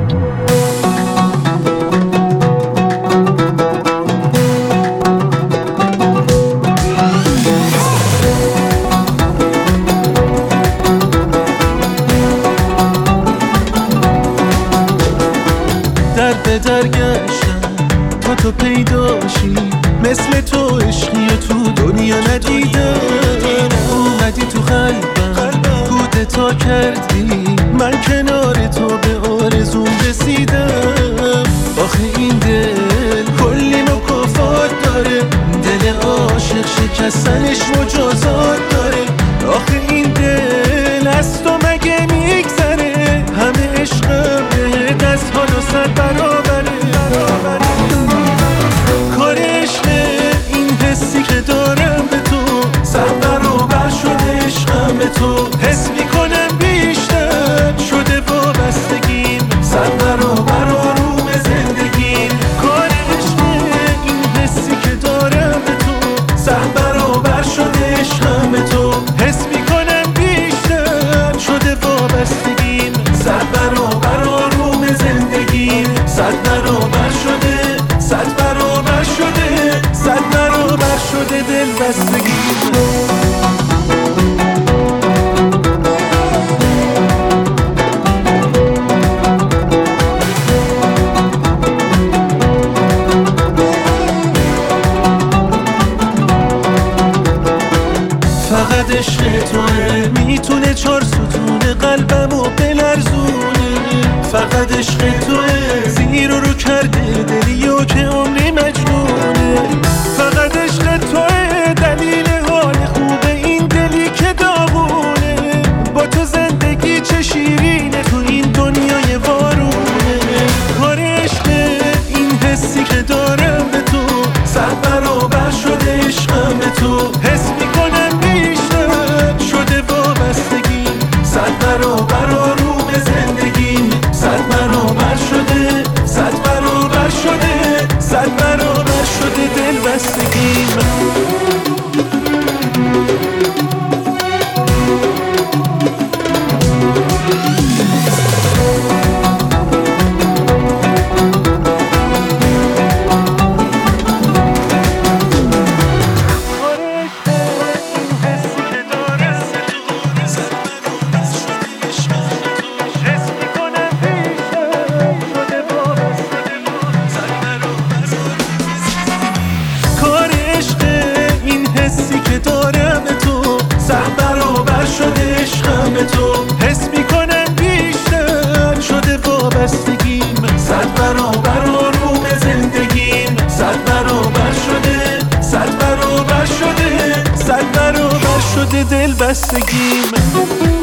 در به در گشتم تا تو پیداشی، مثل تو عشقی و تو دنیا ندیدم. اومدی تو قلبم کودتا کردی، من کنار تو به آرزوم رسیدم. آخه این دل کلی مکافات داره، دل عاشق شکستنش مجازات داره. آخه این دل از تو مگه میگذره، همه عشقم بهت از حال و صد برابره. کار عشقه این حسی که دارم به تو، صد برابر شده عشقم به تو. حس میکنم بیشتر شده وابستگیم، صد برابر آروم زندگیم. کار عشقه این حسی که دارم به تو، صد برابر شده عشقم به تو. حس میکنم بیشتر شده وابستگیم، صد برابر آروم زندگیم. صد برابر شده، صد برابر شده، صد برابر شده دلبستگیم. فقط عشق توه میتونه چار ستون قلبمو بلرزونه. فقط عشق توه زیر رو کرده دلیو که عمری مجنونه. فقط عشق توه دلیل حال خوبه این دلی که داغونه. با تو زندگی چه شیرینه تو این دنیای وارونه. کار عشق این حسی که دارم به تو، صد برابر شده عشقم به تو. حس میکنم بیشتر شده وابستگیم، صد برابر آروم زندگیم. صد برابر شده، صد برابر شده، صد برابر شده دلبستگیم. دارم تو صد برابر شده عشقم به تو. حس میکنم بیشتر شده وابستگیم، صد برابر آروم زندگیم. صد برابر شده، صد برابر شده، صد برابر شده دلبستگیم.